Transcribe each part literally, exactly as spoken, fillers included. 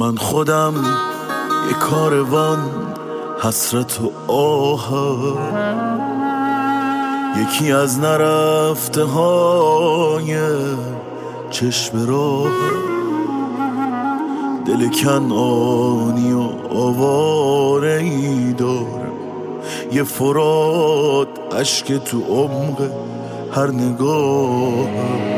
من خودم یه کاروان حسرت و آه، یکی از نرفته های چشم راه، دل کنعانی و آواره ای داره، یه فرات اشک تو عمق هر نگاه،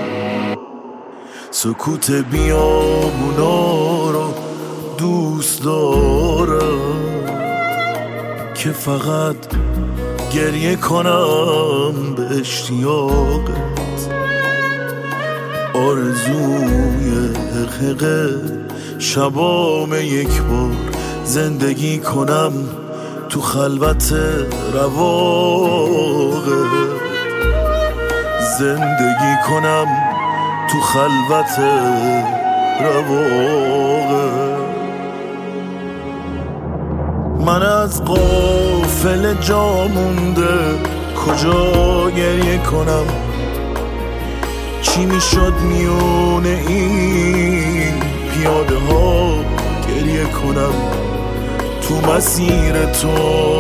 سکوت بیامونا رو دوست دارم که فقط گریه کنم به اشتیاقت، آرزوی حقیقه شبام یک بار زندگی کنم تو خلوت رواقت، زندگی کنم تو خلوت رواقت. من از غافل جا مونده کجا گریه کنم، چی میشد میونه این پیاده ها گریه کنم، تو مسیر تو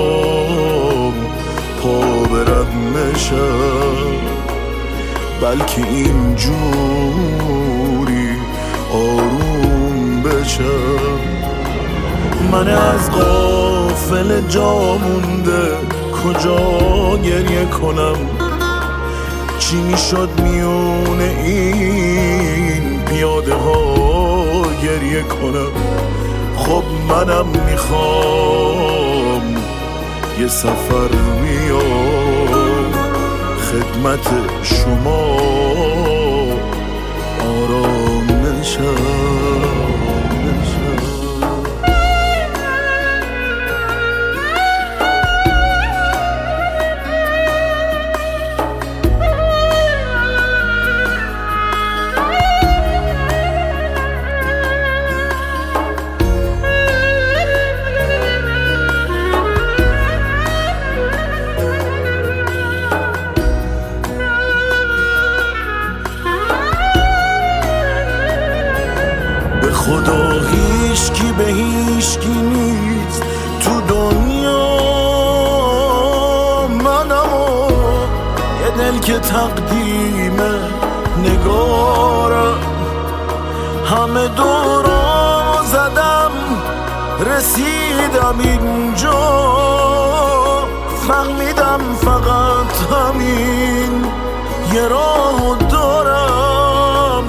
پا برم نشم، بلکه اینجوری آروم بشم. من از غافل جا مونده کجا گریه کنم، چی میشد میونه این پیاده ها گریه کنم. خب منم میخوام یه سفر میام خدمت شما آرام نشم. خدا هیچکی به هیچکی نیست تو دنیا، منم و یه دل که تقدیم نگارم، همه دورا زدم رسیدم اینجا، فهمیدم فقط همین یه راه دارم.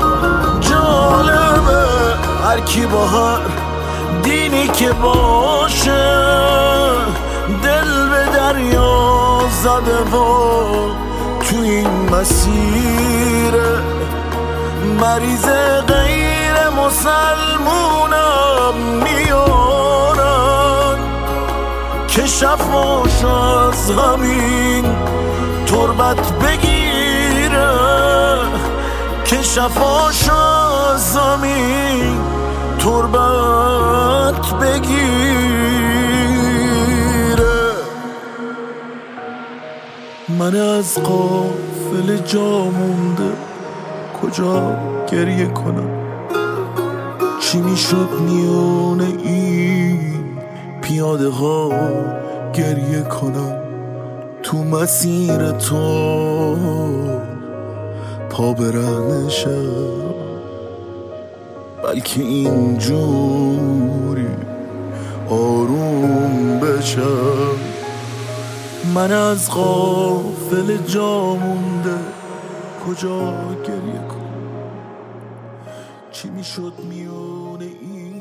جالبه هر کی با هر دینی که باشه دل به دریا زده و تو این مسیر مریض غیر مسلمونم میارن که شفاش از همین تربت بگیره، که شفاش از همین تربت بگیره. من از غافل جا مونده کجا گریه کنم، چی میشد میونه این پیاده ها گریه کنم، تو مسیر تو پا برنشم، بلکه اینجوری آروم بشم. من از غافل جا مونده کجا گریه کنم، چی میشد میونه این